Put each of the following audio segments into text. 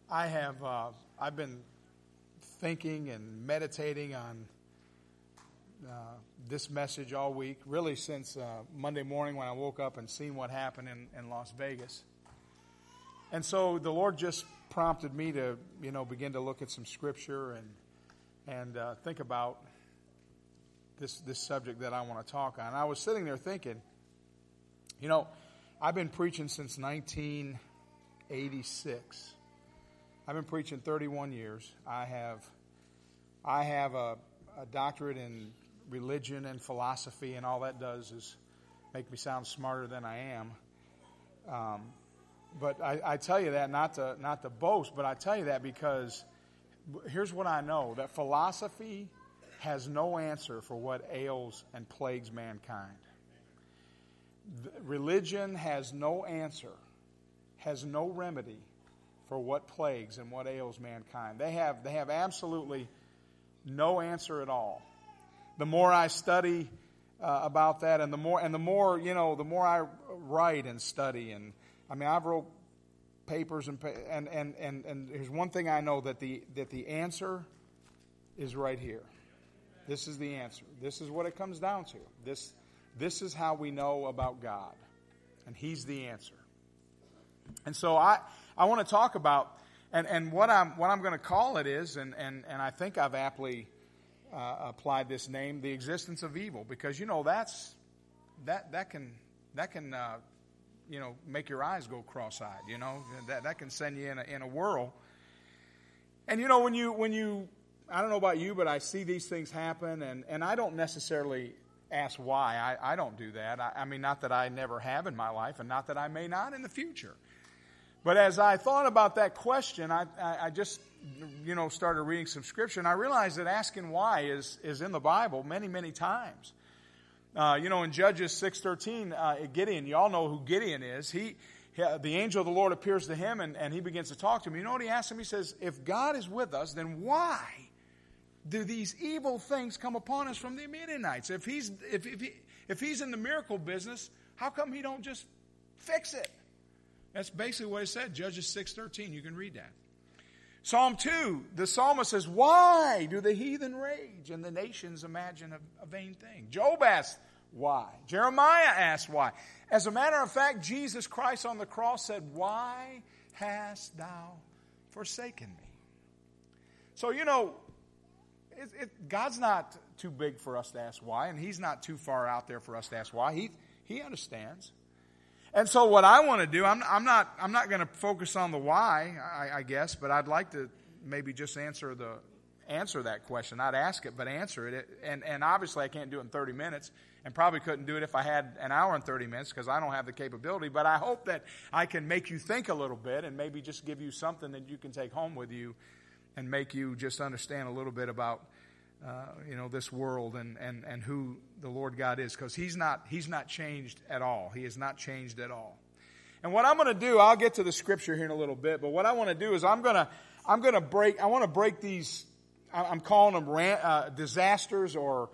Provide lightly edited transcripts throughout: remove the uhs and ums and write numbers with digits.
I've been thinking and meditating on this message all week, really since Monday morning when I woke up and seen what happened in Las Vegas. And so the Lord just prompted me to, begin to look at some scripture and think about this subject that I want to talk on. I was sitting there thinking, I've been preaching since 1986. I've been preaching 31 years. I have a doctorate in religion and philosophy, and all that does is make me sound smarter than I am. But I tell you that not to boast, but I tell you that because here's what I know, that philosophy has no answer for what ails and plagues mankind. Religion has no answer, has no remedy for what plagues and what ails mankind. They have absolutely no answer at all. The more I study about that, and the more I write and study, and I've wrote papers and there's one thing I know, that the answer is right here. This is the answer. This is what it comes down to. This is how we know about God, and He's the answer. And so I want to talk about and what I'm going to call it is, and I think I've aptly applied this name, the existence of evil, because that can make your eyes go cross-eyed. That can send you in a whirl. And when you I don't know about you, but I see these things happen, and I don't necessarily ask why. I don't do that. I mean, not that I never have in my life, and not that I may not in the future. But as I thought about that question, I just started reading some scripture, and I realized that asking why is in the Bible many, many times. In Judges 6:13, Gideon, you all know who Gideon is. The angel of the Lord appears to him, and he begins to talk to him. You know what he asks him? He says, if God is with us, then why do these evil things come upon us from the Midianites? If he's in the miracle business, how come he don't just fix it? That's basically what it said, Judges 6:13. You can read that. Psalm 2, the psalmist says, why do the heathen rage and the nations imagine a vain thing? Job asks, why? Jeremiah asks, why? As a matter of fact, Jesus Christ on the cross said, why hast thou forsaken me? So, God's not too big for us to ask why, and He's not too far out there for us to ask why. He understands. And so what I want to do, I'm not going to focus on the why, I guess, but I'd like to maybe just answer that question. Not ask it, but answer it. And obviously I can't do it in 30 minutes, and probably couldn't do it if I had an hour and 30 minutes, because I don't have the capability. But I hope that I can make you think a little bit, and maybe just give you something that you can take home with you, and make you just understand a little bit about this world and who the Lord God is, because He's not changed at all. He has not changed at all. And what I'm going to do, I'll get to the scripture here in a little bit, but what I want to do is I want to break these. I'm calling them disasters or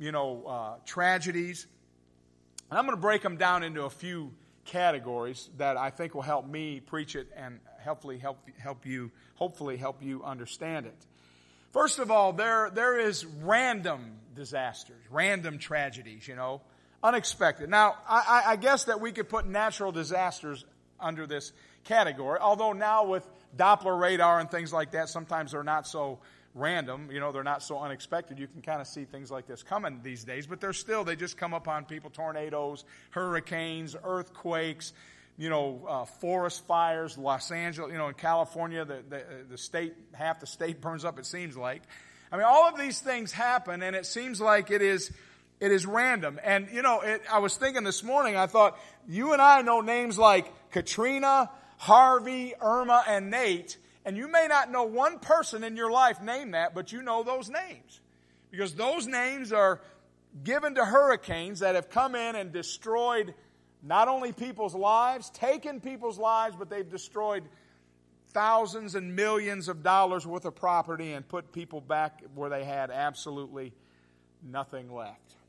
tragedies, and I'm going to break them down into a few categories that I think will help me preach it and hopefully help you understand it. First of all, there is random disasters, random tragedies, unexpected. Now, I guess that we could put natural disasters under this category, although now with Doppler radar and things like that, sometimes they're not so random, they're not so unexpected. You can kind of see things like this coming these days, but they just come upon people: tornadoes, hurricanes, earthquakes, forest fires. Los Angeles, in California, the state, half the state burns up, it seems like. All of these things happen, and it seems like it is random. And, I was thinking this morning, I thought, you and I know names like Katrina, Harvey, Irma, and Nate, and you may not know one person in your life named that, but you know those names. Because those names are given to hurricanes that have come in and destroyed not only people's lives, taken people's lives, but they've destroyed thousands and millions of dollars worth of property and put people back where they had absolutely nothing left.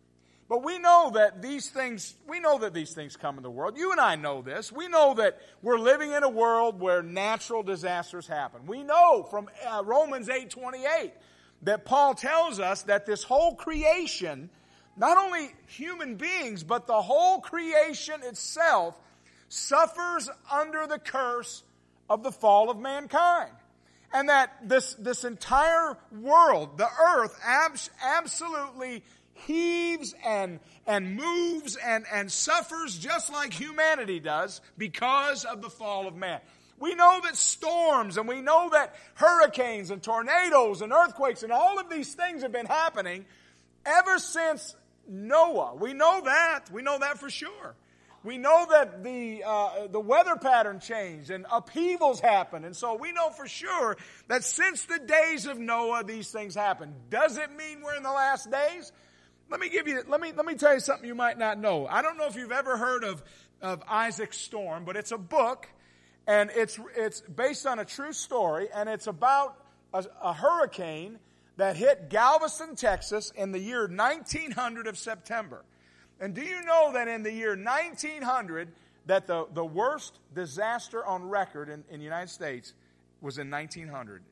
But we know that these things come in the world. You and I know this. We know that we're living in a world where natural disasters happen. We know from Romans 8:28 that Paul tells us that this whole creation, not only human beings, but the whole creation itself suffers under the curse of the fall of mankind. And that this entire world, the earth, absolutely heaves and moves and suffers just like humanity does because of the fall of man. We know that storms and we know that hurricanes and tornadoes and earthquakes and all of these things have been happening ever since Noah. We know that. We know that for sure. We know that the weather pattern changed and upheavals happened. And so we know for sure that since the days of Noah, these things happened. Does it mean we're in the last days? Let me tell you something you might not know. I don't know if you've ever heard of Isaac Storm, but it's a book, and it's based on a true story, and it's about a hurricane that hit Galveston, Texas in the year 1900 of September. And do you know that in the year 1900, that the worst disaster on record in the United States was in 1900?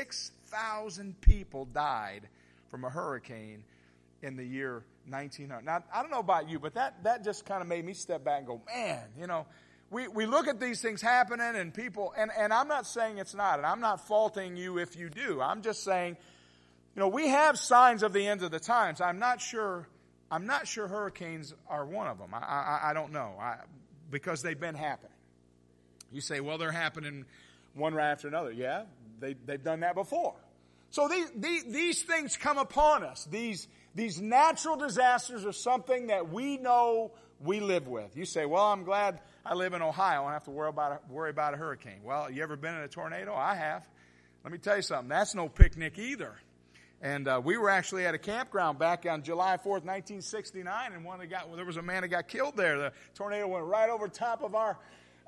6,000 people died from a hurricane in the year 1900. Now, I don't know about you, but that just kind of made me step back and go, man, we look at these things happening and people, and I'm not saying it's not, and I'm not faulting you if you do. I'm just saying, we have signs of the end of the times. I'm not sure hurricanes are one of them. I don't know, because they've been happening. You say, well, they're happening one right after another. Yeah, they've done that before. So these things come upon us. These natural disasters are something that we know we live with. You say, well, I'm glad I live in Ohio. I don't have to worry about a hurricane. Well, you ever been in a tornado? I have. Let me tell you something. That's no picnic either. And we were actually at a campground back on July 4th, 1969, and there was a man that got killed there. The tornado went right over top of our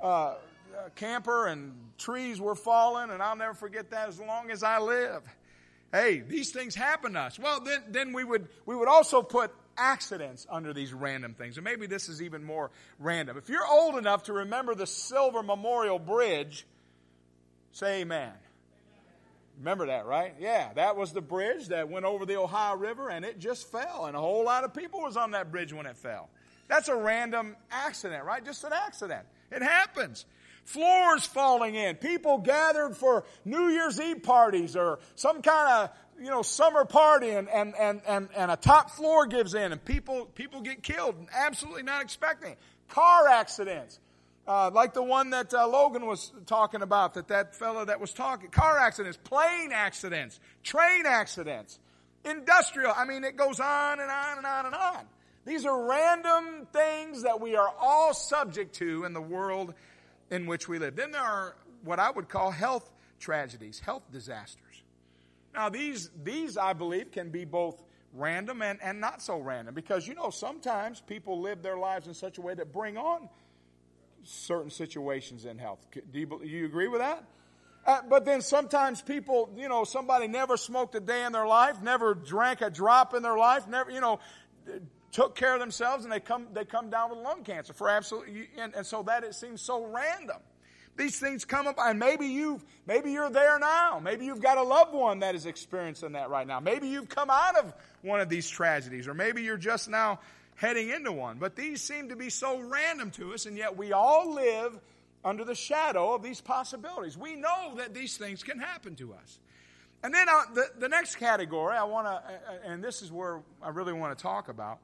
camper, and trees were falling, and I'll never forget that as long as I live. Hey, these things happen to us. Well, then we would also put accidents under these random things. And maybe this is even more random. If you're old enough to remember the Silver Memorial Bridge, say amen. Remember that, right? Yeah, that was the bridge that went over the Ohio River, and it just fell. And a whole lot of people was on that bridge when it fell. That's a random accident, right? Just an accident. It happens. Floors falling in. People gathered for New Year's Eve parties or some kind of, summer party, and a top floor gives in, and people get killed, absolutely not expecting it. Car accidents. Like the one that Logan was talking about, that fella that was talking. Car accidents, plane accidents, train accidents, industrial. It goes on and on and on and on. These are random things that we are all subject to in the world in which we live. Then there are what I would call health tragedies, health disasters. Now, these I believe can be both random and not so random, because sometimes people live their lives in such a way that bring on certain situations in health. Do you agree with that? But then sometimes people, somebody never smoked a day in their life, never drank a drop in their life, never, took care of themselves, and they come down with lung cancer for absolutely, and so that it seems so random. These things come up, and maybe you're there now. Maybe you've got a loved one that is experiencing that right now. Maybe you've come out of one of these tragedies, or maybe you're just now heading into one. But these seem to be so random to us, and yet we all live under the shadow of these possibilities. We know that these things can happen to us. And then the next category I want to, and this is where I really want to talk about,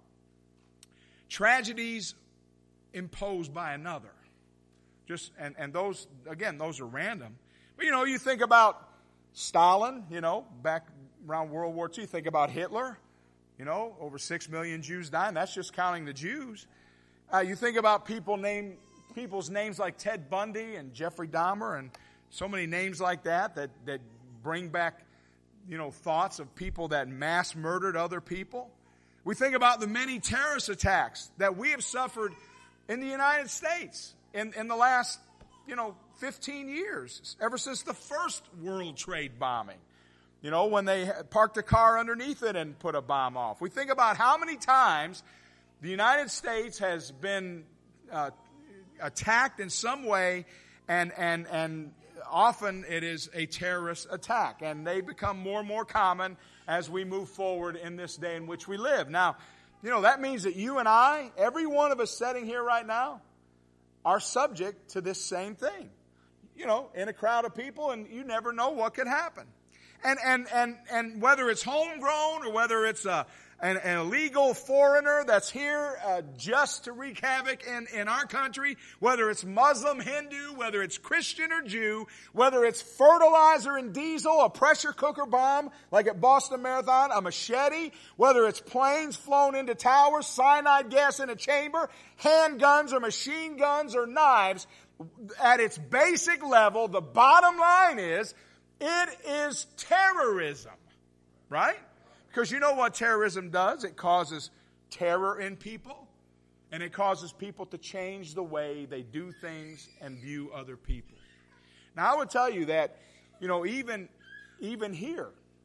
tragedies imposed by another. And those, again, those are random. But, you think about Stalin, back around World War II. Think about Hitler, over 6 million Jews dying. That's just counting the Jews. You think about people's names like Ted Bundy and Jeffrey Dahmer and so many names like that bring back, thoughts of people that mass murdered other people. We think about the many terrorist attacks that we have suffered in the United States in the last, 15 years, ever since the first World Trade bombing. When they parked a car underneath it and put a bomb off. We think about how many times The United States has been attacked in some way, and often it is a terrorist attack. And they become more and more common as we move forward in this day in which we live. Now, that means that you and I, every one of us sitting here right now, are subject to this same thing. In a crowd of people, and you never know what could happen. And whether it's homegrown or whether it's an illegal foreigner that's here just to wreak havoc in our country, whether it's Muslim, Hindu, whether it's Christian or Jew, whether it's fertilizer and diesel, a pressure cooker bomb like at Boston Marathon, a machete, whether it's planes flown into towers, cyanide gas in a chamber, handguns or machine guns or knives, at its basic level, the bottom line is, it is terrorism, right? Because you know what terrorism does? It causes terror in people, and it causes people to change the way they do things and view other people. Now, I would tell you that, even here,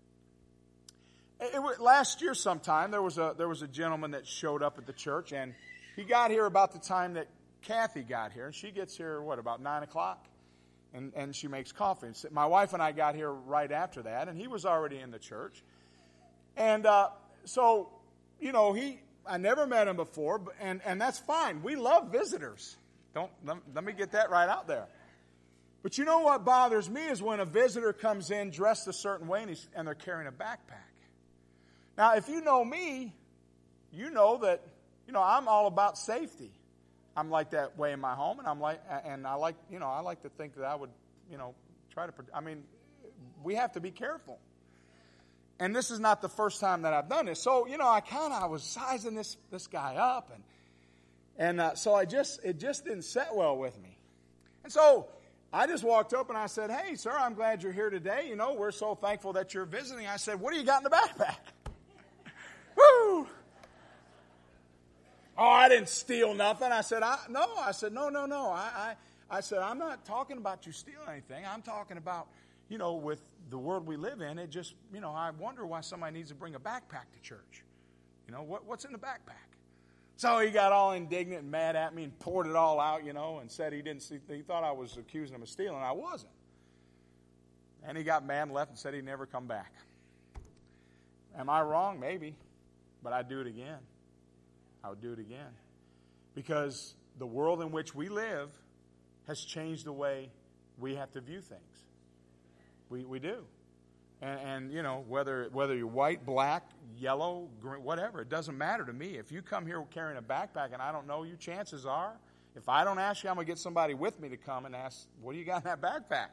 last year sometime, there was a gentleman that showed up at the church, and he got here about the time that Kathy got here, and she gets here, about 9 o'clock? And she makes coffee. My wife and I got here right after that, and he was already in the church. And so, I never met him before, and that's fine. We love visitors. Let me get that right out there. But you know what bothers me is when a visitor comes in dressed a certain way and they're carrying a backpack. Now, if you know me, you know that, I'm all about safety. I'm like that way in my home, and I like to think that I would, try to. We have to be careful. And this is not the first time that I've done this. So, I was sizing this guy up, and so it just didn't set well with me. And so I just walked up and I said, "Hey, sir, I'm glad you're here today. We're so thankful that you're visiting." I said, "What do you got in the backpack?" Woo! Oh, I didn't steal nothing. I said, no. I said, no. I said, I'm not talking about you stealing anything. I'm talking about, with the world we live in, it just, I wonder why somebody needs to bring a backpack to church. What's in the backpack? So he got all indignant and mad at me and poured it all out, and said he thought I was accusing him of stealing. I wasn't. And he got mad and left and said he'd never come back. Am I wrong? Maybe. But I'd do it again. I would do it again. Because the world in which we live has changed the way we have to view things. We do. And whether you're white, black, yellow, green, whatever, it doesn't matter to me. If you come here carrying a backpack and I don't know you, chances are, if I don't ask you, I'm going to get somebody with me to come and ask, what do you got in that backpack?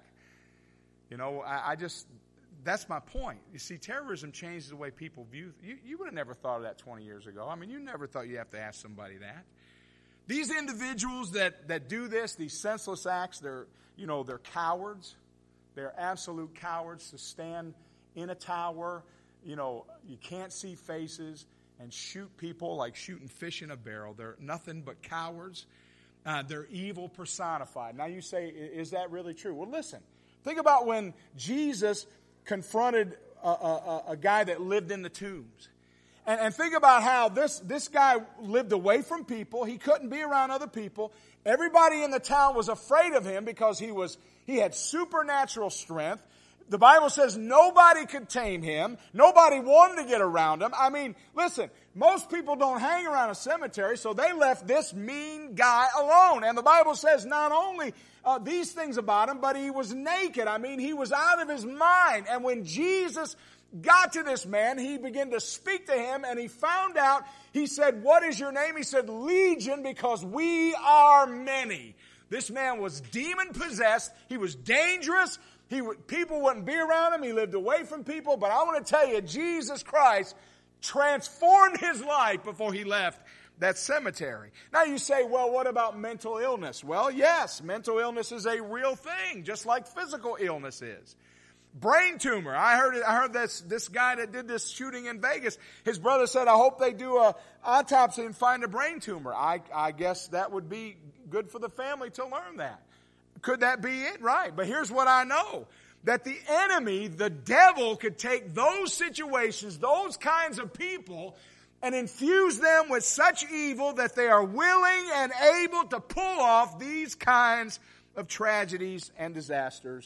That's my point. You see, terrorism changes the way people view. You would have never thought of that 20 years ago. You never thought you have to ask somebody that. These individuals that do this, these senseless acts, they're cowards. They're absolute cowards to stand in a tower. You can't see faces and shoot people like shooting fish in a barrel. They're nothing but cowards. They're evil personified. Now you say, is that really true? Well, listen. Think about when Jesus confronted a guy that lived in the tombs. And think about how this guy lived away from people. He couldn't be around other people. Everybody in the town was afraid of him because he had supernatural strength. The Bible says nobody could tame him. Nobody wanted to get around him. Listen, most people don't hang around a cemetery, so they left this mean guy alone. And the Bible says not only these things about him, but he was naked. He was out of his mind. And when Jesus got to this man, he began to speak to him, and he found out, he said, "What is your name?" He said, "Legion, because we are many." This man was demon-possessed. He was dangerous. People wouldn't be around him. He lived away from people. But I want to tell you, Jesus Christ transformed his life before he left that cemetery. Now you say, well, what about mental illness? Well, yes, mental illness is a real thing, just like physical illness is. Brain tumor. I heard this guy that did this shooting in Vegas, his brother said, I hope they do an autopsy and find a brain tumor. I guess that would be good for the family to learn that. Could that be it? Right. But here's what I know. That the enemy, the devil, could take those situations, those kinds of people, and infuse them with such evil that they are willing and able to pull off these kinds of tragedies and disasters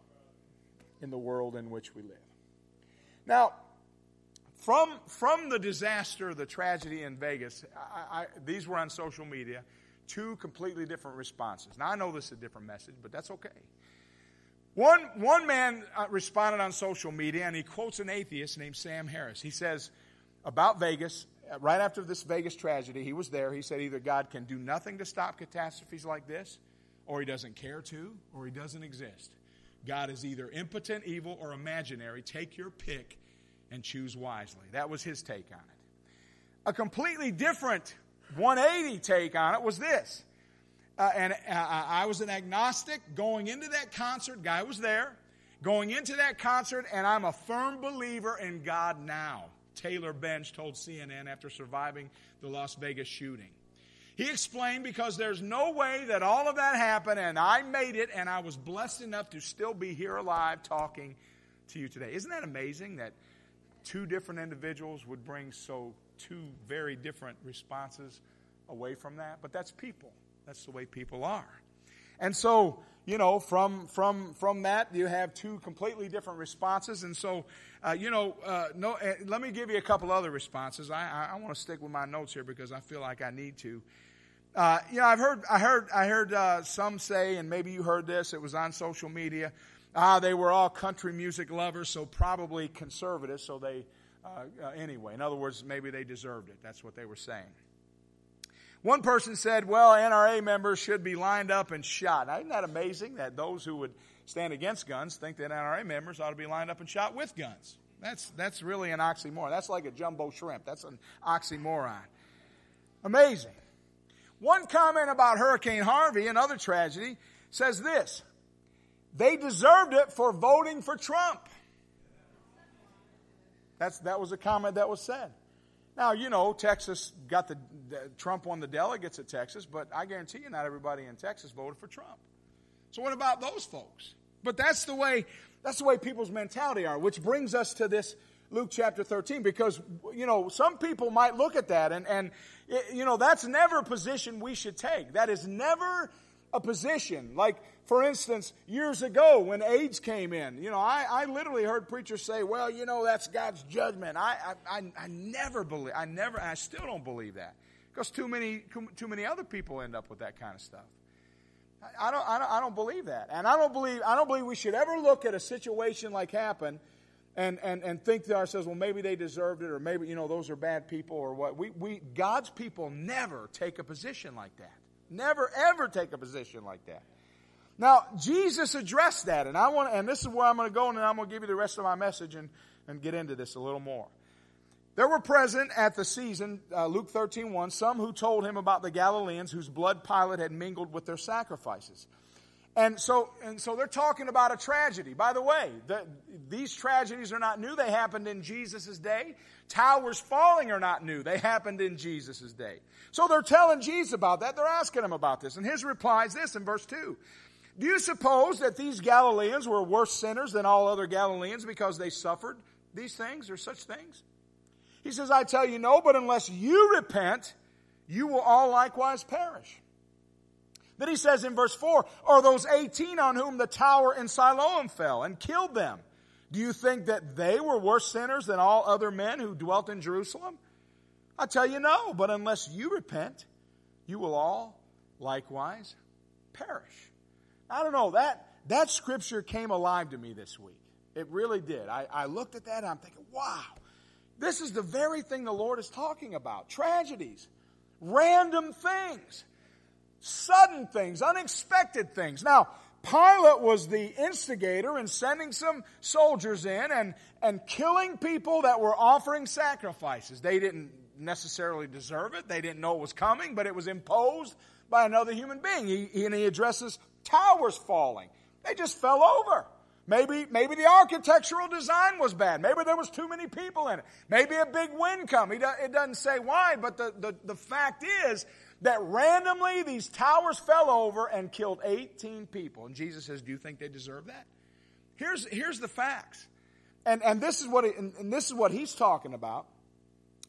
in the world in which we live. Now, from the disaster, the tragedy in Vegas, these were on social media, two completely different responses. Now, I know this is a different message, but that's okay. One man responded on social media, and he quotes an atheist named Sam Harris. He says about Vegas, right after this Vegas tragedy, he was there. He said either God can do nothing to stop catastrophes like this, or he doesn't care to, or he doesn't exist. God is either impotent, evil, or imaginary. Take your pick and choose wisely. That was his take on it. A completely different 180 take on it was this. I was an agnostic going into that concert. Guy was there. Going into that concert, and I'm a firm believer in God now. Taylor Bench told CNN after surviving the Las Vegas shooting. He explained, because there's no way that all of that happened, and I made it, and I was blessed enough to still be here alive talking to you today. Isn't that amazing that two different individuals would bring two very different responses away from that? But that's people. That's the way people are. And so, from that, you have two completely different responses. And so, let me give you a couple other responses. I want to stick with my notes here because I feel like I need to. I heard some say, and maybe you heard this, it was on social media, they were all country music lovers, so probably conservative, so they, anyway, in other words, maybe they deserved it. That's what they were saying. One person said, well, NRA members should be lined up and shot. Now, isn't that amazing that those who would stand against guns think that NRA members ought to be lined up and shot with guns? That's really an oxymoron. That's like a jumbo shrimp. That's an oxymoron. Amazing. One comment about Hurricane Harvey, another tragedy, says this: they deserved it for voting for Trump. That was a comment that was said. Now, Texas got Trump won the delegates at Texas, but I guarantee you not everybody in Texas voted for Trump. So what about those folks? But that's the way people's mentality are, which brings us to this Luke chapter 13, because, some people might look at that and that's never a position we should take. That is never a position. Like, for instance, years ago when AIDS came in, I literally heard preachers say, well, that's God's judgment. I still don't believe that, because too many other people end up with that kind of stuff. I don't believe that. And I don't believe we should ever look at a situation like happened and think to ourselves, well, maybe they deserved it, or maybe, those are bad people, or what. God's people never take a position like that. Never, ever take a position like that. Now, Jesus addressed that, and this is where I'm going to go, and then I'm going to give you the rest of my message and get into this a little more. There were present at the season, Luke 13:1, some who told him about the Galileans whose blood Pilate had mingled with their sacrifices. And so they're talking about a tragedy. By the way, these tragedies are not new. They happened in Jesus' day. Towers falling are not new. They happened in Jesus' day. So they're telling Jesus about that. They're asking him about this. And his reply is this in verse 2. Do you suppose that these Galileans were worse sinners than all other Galileans because they suffered these things or such things? He says, I tell you no, but unless you repent, you will all likewise perish. Then he says in verse 4, are those 18 on whom the tower in Siloam fell and killed them? Do you think that they were worse sinners than all other men who dwelt in Jerusalem? I tell you no, but unless you repent, you will all likewise perish. I don't know, that scripture came alive to me this week. It really did. I looked at that and I'm thinking, wow, this is the very thing the Lord is talking about. Tragedies, random things, sudden things, unexpected things. Now, Pilate was the instigator in sending some soldiers in and killing people that were offering sacrifices. They didn't necessarily deserve it. They didn't know it was coming, but it was imposed by another human being. He addresses towers falling. They just fell over. Maybe the architectural design was bad. Maybe there was too many people in it. Maybe a big wind come. It doesn't say why, but the fact is that randomly these towers fell over and killed 18 people. And Jesus says, do you think they deserve that? Here's the facts. And this is what he's talking about.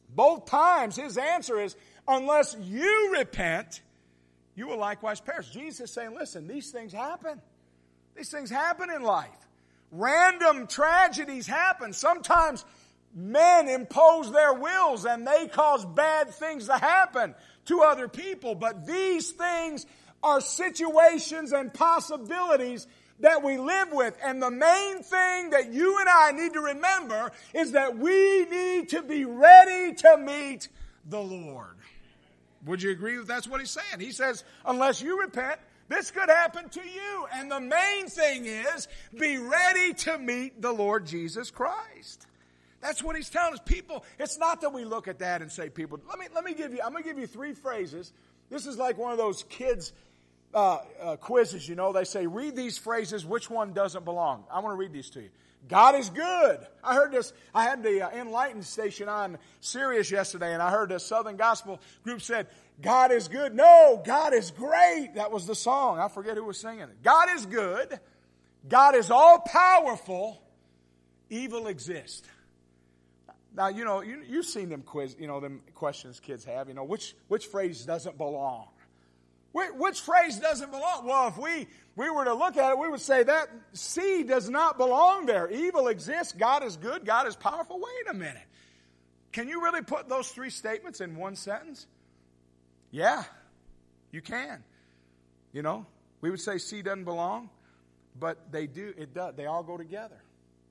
Both times his answer is, unless you repent, you will likewise perish. Jesus is saying, listen, these things happen. These things happen in life. Random tragedies happen. Sometimes men impose their wills and they cause bad things to happen to other people. But these things are situations and possibilities that we live with. And the main thing that you and I need to remember is that we need to be ready to meet the Lord. Would you agree that that's what he's saying? He says, unless you repent, this could happen to you. And the main thing is, be ready to meet the Lord Jesus Christ. That's what he's telling us. People, it's not that we look at that and say, people, I'm going to give you 3 phrases. This is like one of those kids' quizzes, you know. They say, read these phrases, which one doesn't belong? I want to read these to you. God is good. I heard this. I had the Enlightened station on Sirius yesterday, and I heard the Southern Gospel group said, God is good. No, God is great. That was the song. I forget who was singing it. God is good. God is all powerful. Evil exists. Now, you know, you've seen them them questions kids have. You know, which phrase doesn't belong? Which phrase doesn't belong? Well, if we were to look at it, we would say that C does not belong there. Evil exists. God is good. God is powerful. Wait a minute. Can you really put those 3 statements in one sentence? Yeah, you can. You know, we would say C doesn't belong, but they do. It does. They all go together.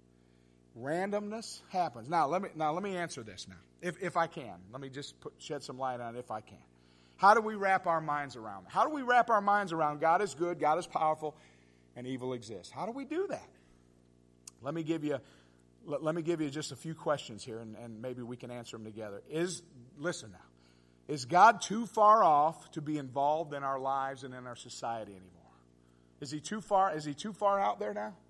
Randomness happens. Now let me answer this now, if I can. Let me just shed some light on it if I can. How do we wrap our minds around it? How do we wrap our minds around God is good, God is powerful, and evil exists? How do we do that? Let me give you just a few questions here, and maybe we can answer them together. Listen now. Is God too far off to be involved in our lives and in our society anymore? Is he too far? Is he too far out there now?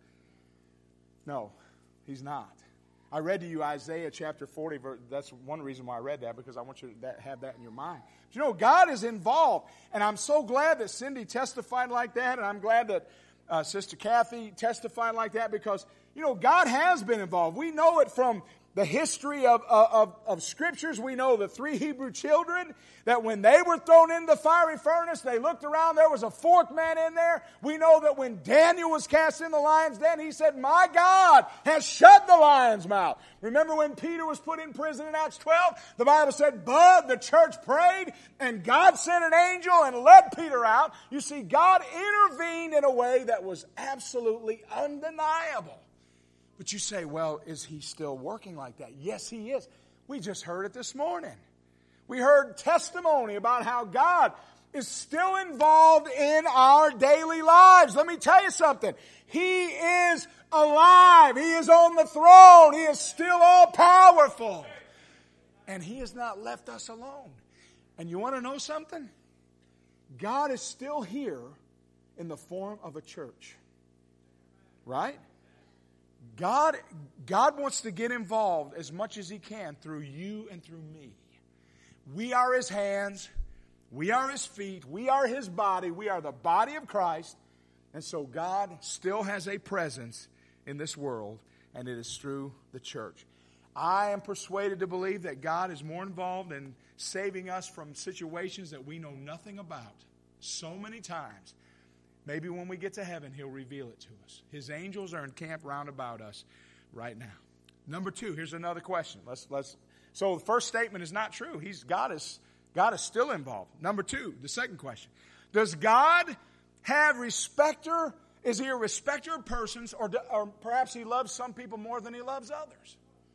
No, he's not. I read to you Isaiah chapter 40. That's one reason why I read that, because I want you to have that in your mind. But you know, God is involved. And I'm so glad that Cindy testified like that. And I'm glad that Sister Kathy testified like that, because, you know, God has been involved. We know it from the history of Scriptures. We know the 3 Hebrew children, that when they were thrown in the fiery furnace, they looked around, there was a 4th man in there. We know that when Daniel was cast in the lion's den, he said, my God has shut the lion's mouth. Remember when Peter was put in prison in Acts 12? The Bible said, but the church prayed, and God sent an angel and let Peter out. You see, God intervened in a way that was absolutely undeniable. But you say, well, is he still working like that? Yes, he is. We just heard it this morning. We heard testimony about how God is still involved in our daily lives. Let me tell you something. He is alive. He is on the throne. He is still all powerful. And he has not left us alone. And you want to know something? God is still here in the form of a church. Right? God wants to get involved as much as he can through you and through me. We are his hands. We are his feet. We are his body. We are the body of Christ. And so God still has a presence in this world, and it is through the church. I am persuaded to believe that God is more involved in saving us from situations that we know nothing about so many times. Maybe when we get to heaven, he'll reveal it to us. His angels are encamped round about us right now. Number 2, here's another question. So the first statement is not true. God is still involved. Number 2, the second question. Does God have respecter? Is he a respecter of persons, or perhaps he loves some people more than he loves others?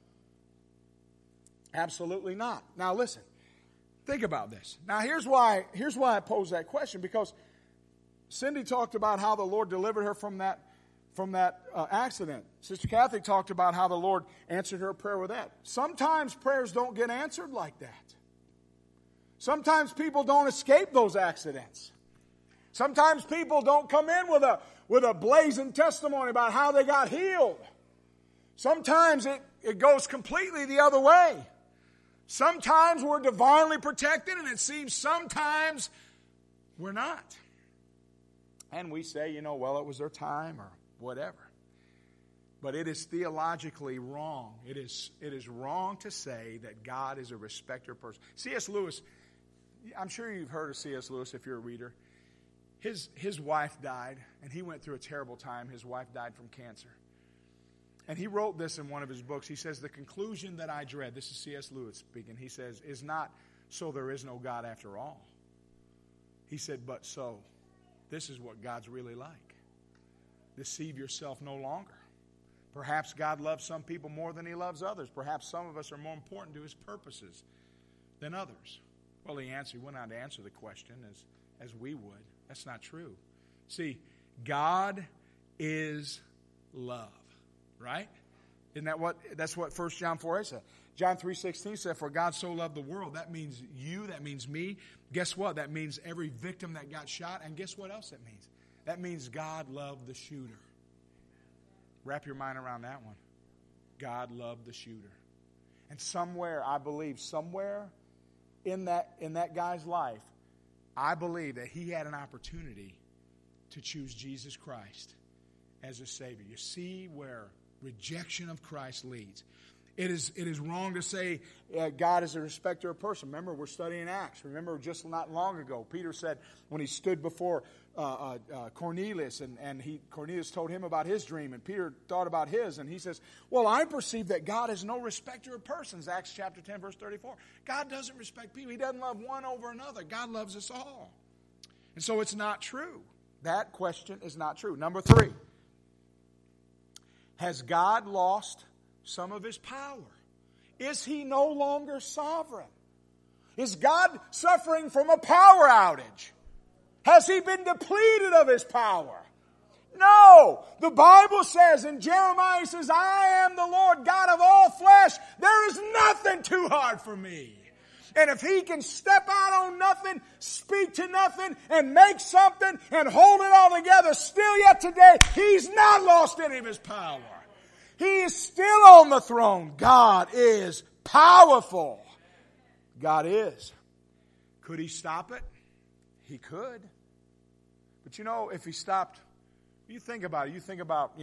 Absolutely not. Now listen, think about this. Now here's why I pose that question, because Cindy talked about how the Lord delivered her from that accident. Sister Kathy talked about how the Lord answered her prayer with that. Sometimes prayers don't get answered like that. Sometimes people don't escape those accidents. Sometimes people don't come in with a blazing testimony about how they got healed. Sometimes it goes completely the other way. Sometimes we're divinely protected, and it seems sometimes we're not. And we say, well, it was their time or whatever. But it is theologically wrong. It is wrong to say that God is a respecter of persons. C.S. Lewis, I'm sure you've heard of C.S. Lewis if you're a reader. His wife died, and he went through a terrible time. His wife died from cancer. And he wrote this in one of his books. He says, the conclusion that I dread, this is C.S. Lewis speaking, he says, is not so there is no God after all. He said, but so this is what God's really like. Deceive yourself no longer. Perhaps God loves some people more than he loves others. Perhaps some of us are more important to his purposes than others. Well, he went on to answer the question as we would. That's not true. See, God is love, right? Isn't that's what 1 John 4:8 said. John 3:16 said, for God so loved the world. That means you, that means me. Guess what? That means every victim that got shot. And guess what else that means? That means God loved the shooter. Wrap your mind around that one. God loved the shooter. And somewhere, I believe, somewhere in that guy's life, I believe that he had an opportunity to choose Jesus Christ as a Savior. You see where rejection of Christ leads. It is wrong to say God is a respecter of person. Remember, we're studying Acts. Remember, just not long ago, Peter said when he stood before Cornelius, and Cornelius told him about his dream, and Peter thought about his, and he says, well, I perceive that God is no respecter of persons. Acts chapter 10, verse 34. God doesn't respect people. He doesn't love one over another. God loves us all. And so it's not true. That question is not true. Number 3. Has God lost some of his power? Is he no longer sovereign? Is God suffering from a power outage? Has he been depleted of his power? No. The Bible says in Jeremiah, it says, I am the Lord God of all flesh. There is nothing too hard for me. And if he can step out on nothing, speak to nothing, and make something, and hold it all together, still yet today, he's not lost any of his power. He is still on the throne. God is powerful. God is. Could he stop it? He could. But if he stopped, you think about it. You think about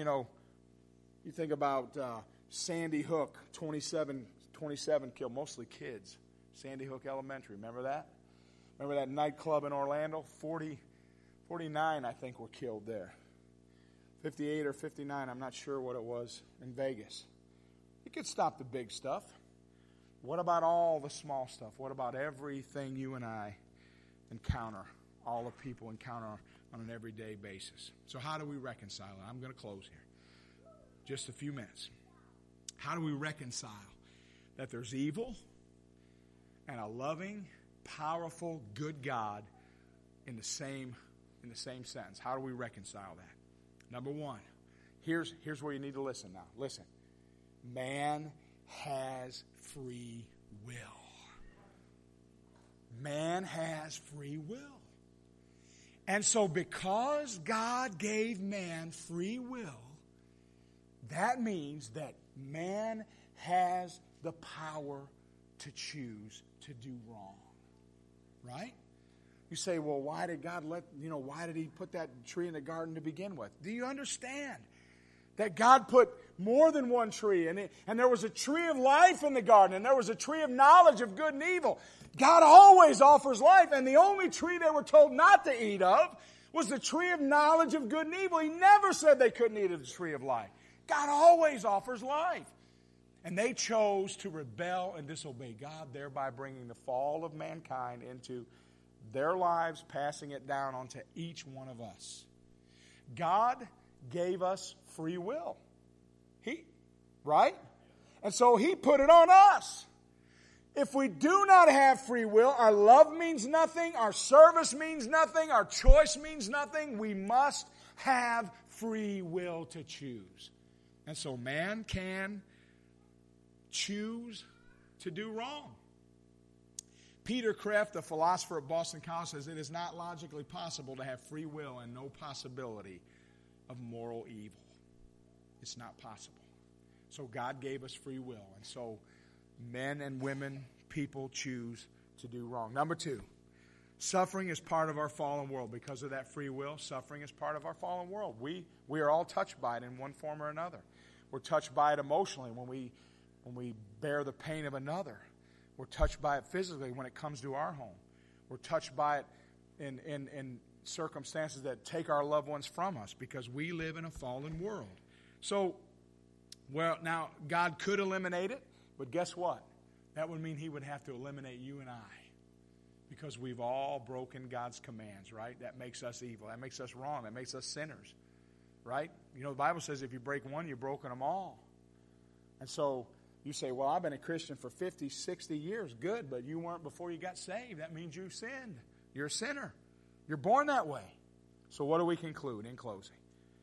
Sandy Hook, 27 killed, mostly kids. Sandy Hook Elementary, remember that? Remember that nightclub in Orlando? 49, I think, were killed there. 58 or 59, I'm not sure what it was, in Vegas. You could stop the big stuff. What about all the small stuff? What about everything you and I encounter, all the people encounter on an everyday basis? So how do we reconcile it? I'm going to close here. Just a few minutes. How do we reconcile that there's evil and a loving, powerful, good God in the same sense? How do we reconcile that? Number 1, here's where you need to listen now. Listen. Man has free will. Man has free will. And so because God gave man free will, that means that man has the power to choose to do wrong. Right? You say, well, why did he put that tree in the garden to begin with? Do you understand that God put more than one tree? And there was a tree of life in the garden, and there was a tree of knowledge of good and evil. God always offers life, and the only tree they were told not to eat of was the tree of knowledge of good and evil. He never said they couldn't eat of the tree of life. God always offers life. And they chose to rebel and disobey God, thereby bringing the fall of mankind into their lives, passing it down onto each one of us. God gave us free will. Right? And so he put it on us. If we do not have free will, our love means nothing, our service means nothing, our choice means nothing. We must have free will to choose. And so man can choose to do wrong. Peter Kreeft, a philosopher at Boston College, says it is not logically possible to have free will and no possibility of moral evil. It's not possible. So God gave us free will. And so men and women, people choose to do wrong. Number 2, Suffering is part of our fallen world. Because of that free will, suffering is part of our fallen world. We are all touched by it in one form or another. We're touched by it emotionally when we bear the pain of another. We're touched by it physically when it comes to our home. We're touched by it in circumstances that take our loved ones from us because we live in a fallen world. So, well, now, God could eliminate it, but guess what? That would mean He would have to eliminate you and I. Because we've all broken God's commands, right? That makes us evil. That makes us wrong. That makes us sinners, right? You know, the Bible says if you break one, you've broken them all. And so you say, well, I've been a Christian for 50, 60 years. Good, but you weren't before you got saved. That means you sinned. You're a sinner. You're born that way. So what do we conclude in closing?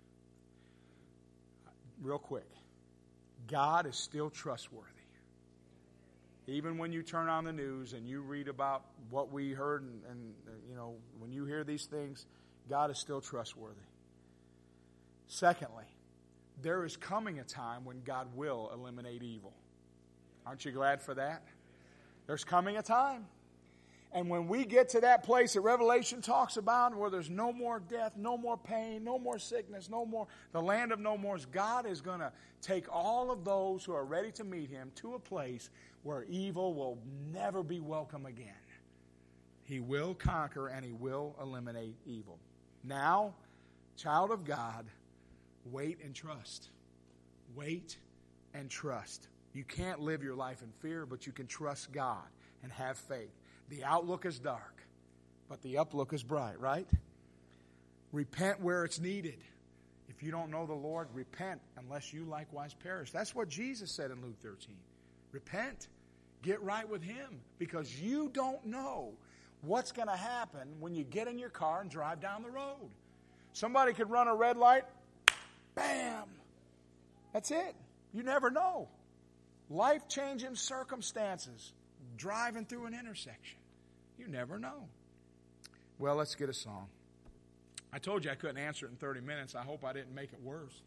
Real quick. God is still trustworthy. Even when you turn on the news and you read about what we heard and you know, when you hear these things, God is still trustworthy. Secondly, there is coming a time when God will eliminate evil. Aren't you glad for that? There's coming a time. And when we get to that place that Revelation talks about where there's no more death, no more pain, no more sickness, no more, the land of no mores, God is going to take all of those who are ready to meet Him to a place where evil will never be welcome again. He will conquer and He will eliminate evil. Now, child of God, wait and trust. Wait and trust. You can't live your life in fear, but you can trust God and have faith. The outlook is dark, but the uplook is bright, right? Repent where it's needed. If you don't know the Lord, repent unless you likewise perish. That's what Jesus said in Luke 13. Repent. Get right with Him because you don't know what's going to happen when you get in your car and drive down the road. Somebody could run a red light. Bam! That's it. You never know. Life-changing circumstances. Driving through an intersection. You never know. Well, let's get a song. I told you I couldn't answer it in 30 minutes. I hope I didn't make it worse.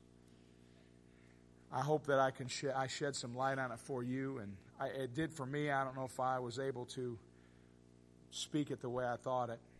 I hope that I shed some light on it for you, and it did for me. I don't know if I was able to speak it the way I thought it.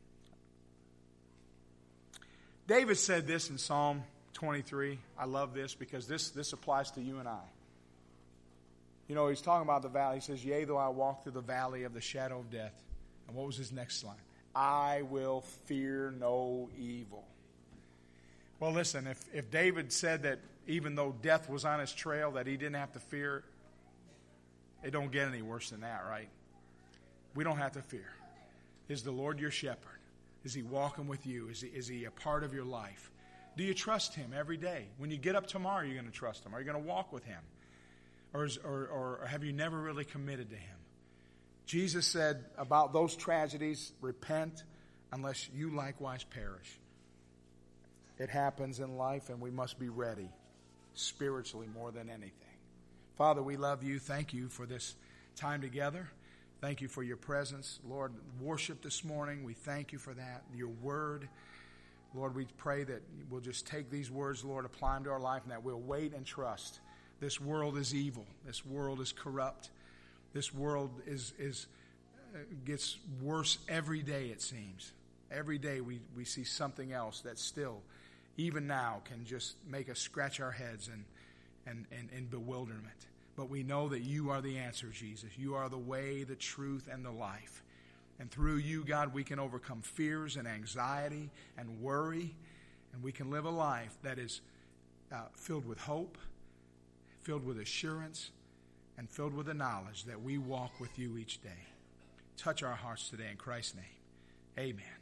David said this in Psalm 23. I love this because this applies to you and I. You know, he's talking about the valley. He says, yea, though I walk through the valley of the shadow of death. And what was his next line? I will fear no evil. Well, listen, if David said that even though death was on his trail, that he didn't have to fear, it don't get any worse than that, right? We don't have to fear. Is the Lord your shepherd? Is He walking with you? Is he a part of your life? Do you trust Him every day? When you get up tomorrow, you're going to trust Him. Are you going to walk with Him? Or have you never really committed to Him? Jesus said about those tragedies, repent unless you likewise perish. It happens in life, and we must be ready spiritually more than anything. Father, we love You. Thank You for this time together. Thank You for Your presence. Lord, worship this morning. We thank You for that. Your word. Lord, we pray that we'll just take these words, Lord, apply them to our life, and that we'll wait and trust. This world is evil. This world is corrupt. This world gets worse every day, it seems. Every day we see something else that still, even now, can just make us scratch our heads in bewilderment. But we know that You are the answer, Jesus. You are the way, the truth, and the life. And through You, God, we can overcome fears and anxiety and worry. And we can live a life that is filled with hope, filled with assurance, and filled with the knowledge that we walk with You each day. Touch our hearts today in Christ's name. Amen.